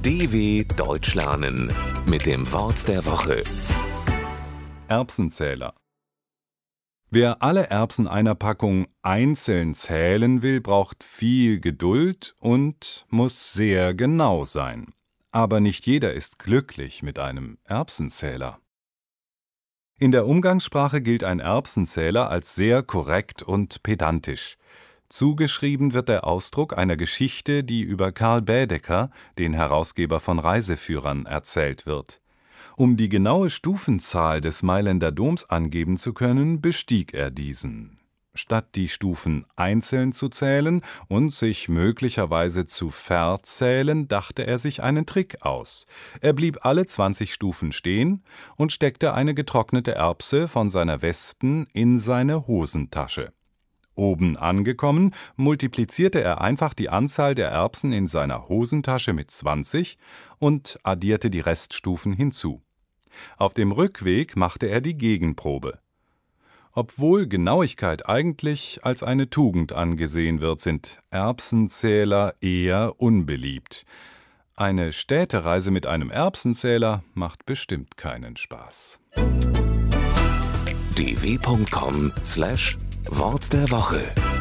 DW Deutsch lernen mit dem Wort der Woche. Erbsenzähler. Wer alle Erbsen einer Packung einzeln zählen will, braucht viel Geduld und muss sehr genau sein. Aber nicht jeder ist glücklich mit einem Erbsenzähler. In der Umgangssprache gilt ein Erbsenzähler als sehr korrekt und pedantisch. Zugeschrieben wird der Ausdruck einer Geschichte, die über Karl Baedeker, den Herausgeber von Reiseführern, erzählt wird. Um die genaue Stufenzahl des Mailänder Doms angeben zu können, bestieg er diesen. Statt die Stufen einzeln zu zählen und sich möglicherweise zu verzählen, dachte er sich einen Trick aus. Er blieb alle 20 Stufen stehen und steckte eine getrocknete Erbse von seiner Westen in seine Hosentasche. Oben angekommen, multiplizierte er einfach die Anzahl der Erbsen in seiner Hosentasche mit 20 und addierte die Reststufen hinzu. Auf dem Rückweg machte er die Gegenprobe. Obwohl Genauigkeit eigentlich als eine Tugend angesehen wird, sind Erbsenzähler eher unbeliebt. Eine Städtereise mit einem Erbsenzähler macht bestimmt keinen Spaß. dw.com/Wort der Woche